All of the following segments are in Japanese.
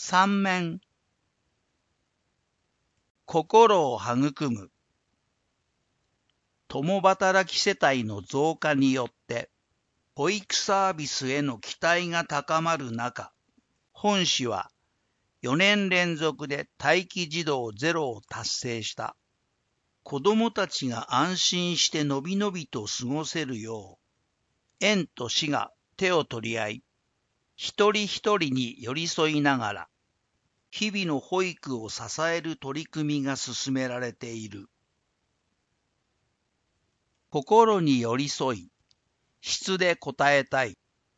三面。心を育む。共働き世帯の増加によって、保育サービスへの期待が高まる中、本市は4年連続で待機児童ゼロを達成した。子どもたちが安心してのびのびと過ごせるよう、園と市が手を取り合い、一人一人に寄り添いながら、日々の保育を支える取り組みが進められている。心に寄り添い、質で答えたい。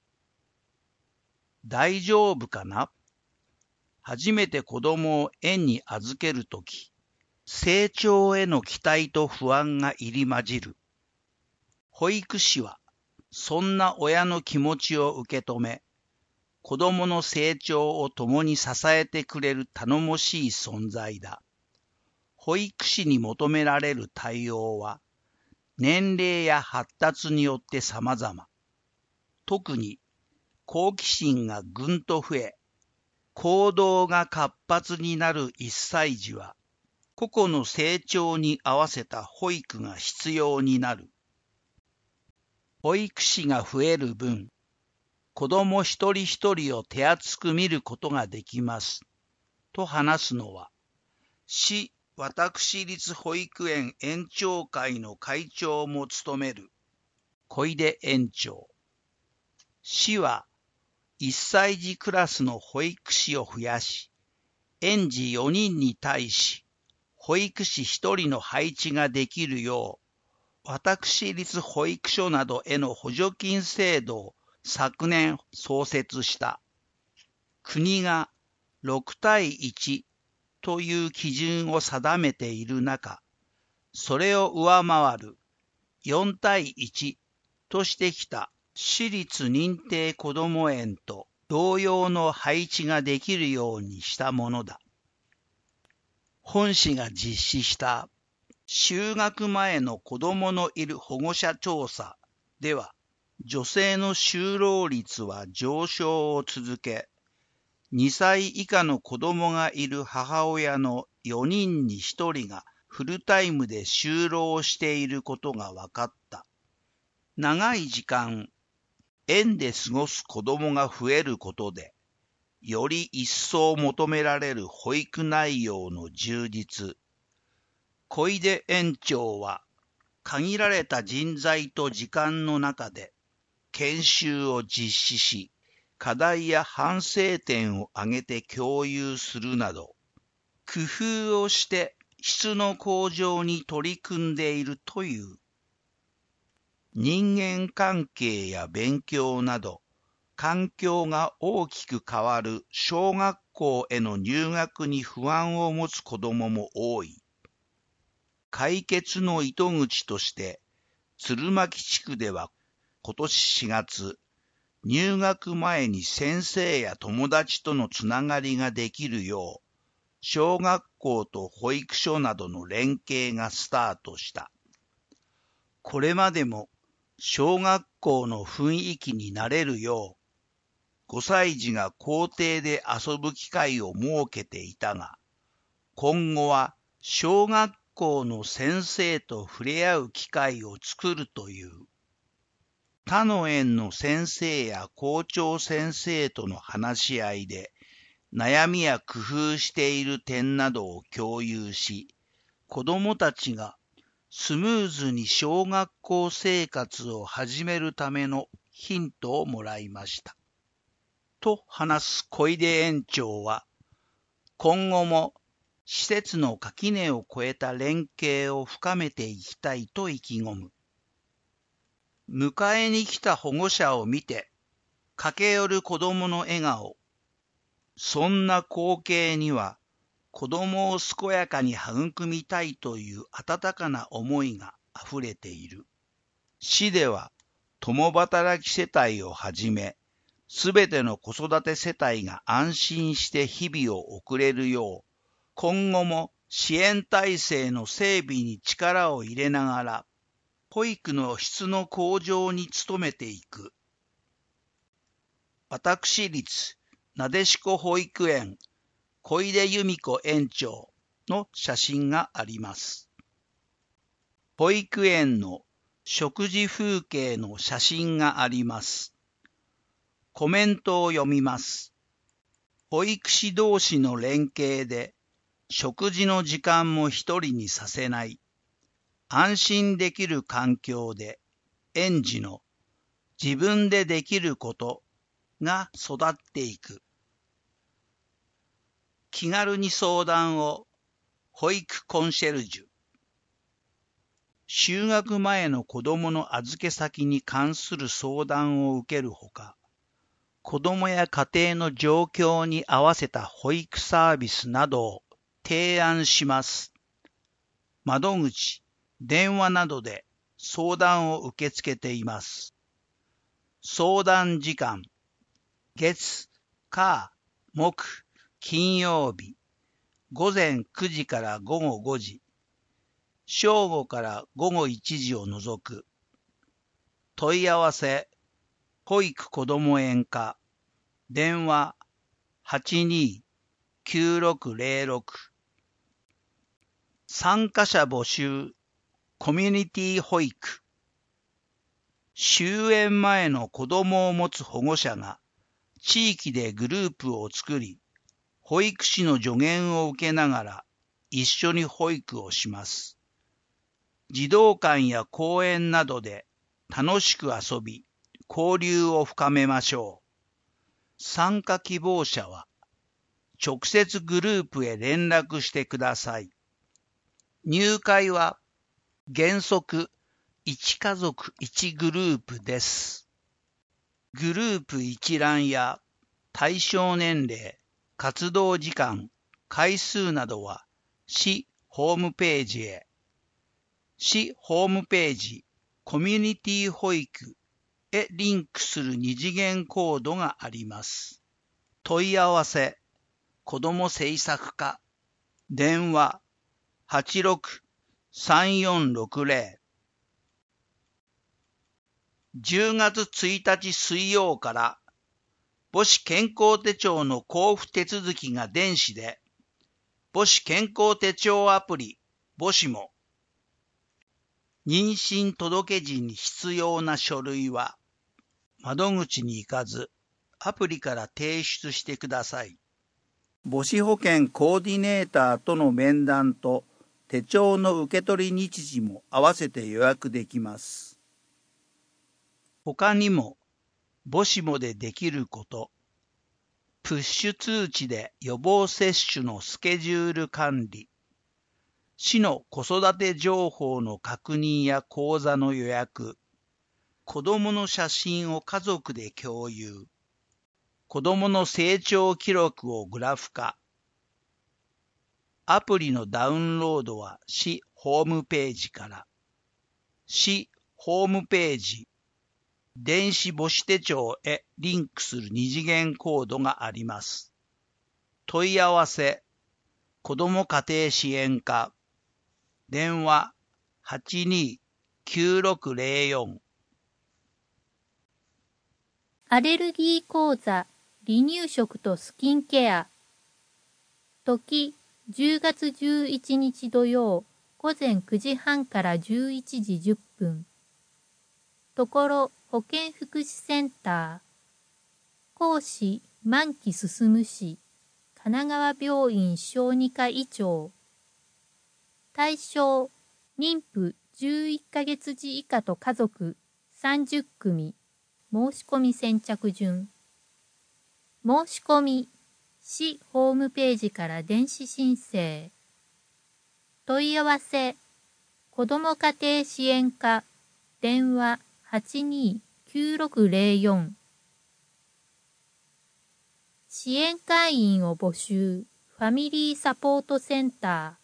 大丈夫かな？初めて子供を園に預けるとき、成長への期待と不安が入り混じる。保育士は、そんな親の気持ちを受け止め、子供の成長を共に支えてくれる頼もしい存在だ。保育士に求められる対応は、年齢や発達によって様々。特に、好奇心がぐんと増え、行動が活発になる1歳児は、個々の成長に合わせた保育が必要になる。保育士が増える分、子供一人一人を手厚く見ることができます。と話すのは、市私立保育園園長会の会長も務める小出園長。市は1歳児クラスの保育士を増やし、園児4人に対し、保育士1人の配置ができるよう、私立保育所などへの補助金制度を昨年創設した。国が6対1という基準を定めている中、それを上回る4対1としてきた私立認定こども園と同様の配置ができるようにしたものだ。本市が実施した就学前の子どものいる保護者調査では、女性の就労率は上昇を続け、2歳以下の子どもがいる母親の4人に1人がフルタイムで就労していることが分かった。長い時間、園で過ごす子どもが増えることで、より一層求められる保育内容の充実。小出園長は、限られた人材と時間の中で、研修を実施し、課題や反省点を挙げて共有するなど、工夫をして質の向上に取り組んでいるという。人間関係や勉強など、環境が大きく変わる小学校への入学に不安を持つ子どもも多い。解決の糸口として、鶴巻地区では今年4月、入学前に先生や友達とのつながりができるよう、小学校と保育所などの連携がスタートした。これまでも小学校の雰囲気になれるよう、5歳児が校庭で遊ぶ機会を設けていたが、今後は小学校の先生と触れ合う機会を作るという。他の園の先生や校長先生との話し合いで、悩みや工夫している点などを共有し、子どもたちがスムーズに小学校生活を始めるためのヒントをもらいました。と話す小出園長は、今後も施設の垣根を越えた連携を深めていきたいと意気込む。迎えに来た保護者を見て、駆け寄る子供の笑顔。そんな光景には、子供を健やかに育みたいという温かな思いがあふれている。市では、共働き世帯をはじめ、すべての子育て世帯が安心して日々を送れるよう、今後も支援体制の整備に力を入れながら、保育の質の向上に努めていく。私立なでしこ保育園小出由美子園長の写真があります。保育園の食事風景の写真があります。コメントを読みます。保育士同士の連携で食事の時間も一人にさせない。安心できる環境で園児の自分でできることが育っていく。気軽に相談を保育コンシェルジュ。就学前の子どもの預け先に関する相談を受けるほか、子どもや家庭の状況に合わせた保育サービスなどを提案します。窓口、電話などで相談を受け付けています。相談時間、月、火、木、金曜日、午前9時から午後5時、正午から午後1時を除く。問い合わせ、保育こども園課、電話82-9606。参加者募集、コミュニティ保育。終園前の子供を持つ保護者が地域でグループを作り、保育士の助言を受けながら一緒に保育をします。児童館や公園などで楽しく遊び、交流を深めましょう。参加希望者は直接グループへ連絡してください。入会は原則1家族1グループです。グループ一覧や対象年齢、活動時間、回数などは市ホームページへ。市ホームページ、コミュニティ保育へリンクする二次元コードがあります。問い合わせ、子ども政策課、電話86-3460。10月1日水曜から母子健康手帳の交付手続きが電子で、母子健康手帳アプリ母子も、妊娠届時に必要な書類は、窓口に行かず、アプリから提出してください。母子保健コーディネーターとの面談と手帳の受け取り日時も合わせて予約できます。他にも、母子もでできること、プッシュ通知で予防接種のスケジュール管理、市の子育て情報の確認や講座の予約、子どもの写真を家族で共有、子どもの成長記録をグラフ化。アプリのダウンロードは市ホームページから。市ホームページ、電子母子手帳へリンクする二次元コードがあります。問い合わせ、子ども家庭支援課、電話82-9604。 アレルギー講座、離乳食とスキンケア。時、10月11日土曜、午前9時半から11時10分。ところ、保健福祉センター。講師、満木進氏、神奈川病院小児科医長。対象、妊婦11ヶ月児以下と家族30組。申し込み先着順。申し込み、市ホームページから電子申請。問い合わせ、子ども家庭支援課、電話82-9604。支援会員を募集、ファミリーサポートセンター。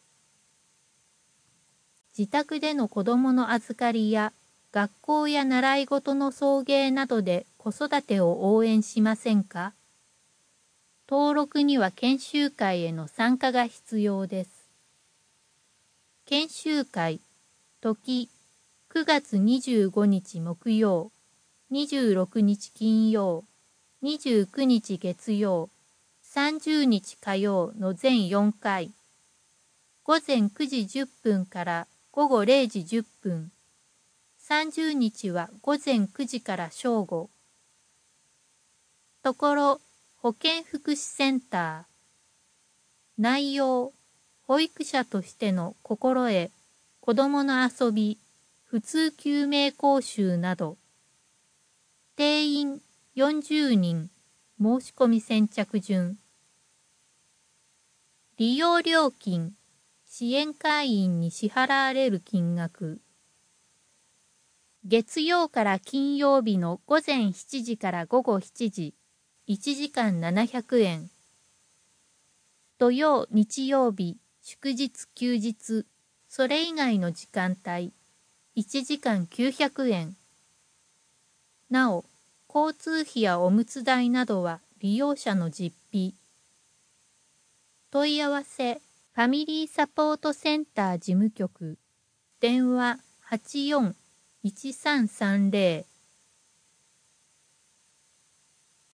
自宅での子どもの預かりや、学校や習い事の送迎などで子育てを応援しませんか？登録には研修会への参加が必要です。研修会、時、9月25日木曜、26日金曜、29日月曜、 30日火曜の全4回、午前9時10分から午後0時10分、30日は午前9時から正午。ところ、保健福祉センター。内容、保育者としての心得、子どもの遊び、普通救命講習など。定員40人、申し込み先着順。利用料金、支援会員に支払われる金額。月曜から金曜日の午前7時から午後7時、1時間700円。土曜、日曜日、祝日、休日、それ以外の時間帯、1時間900円。なお、交通費やおむつ代などは利用者の実費。問い合わせ、ファミリーサポートセンター事務局、電話84-1330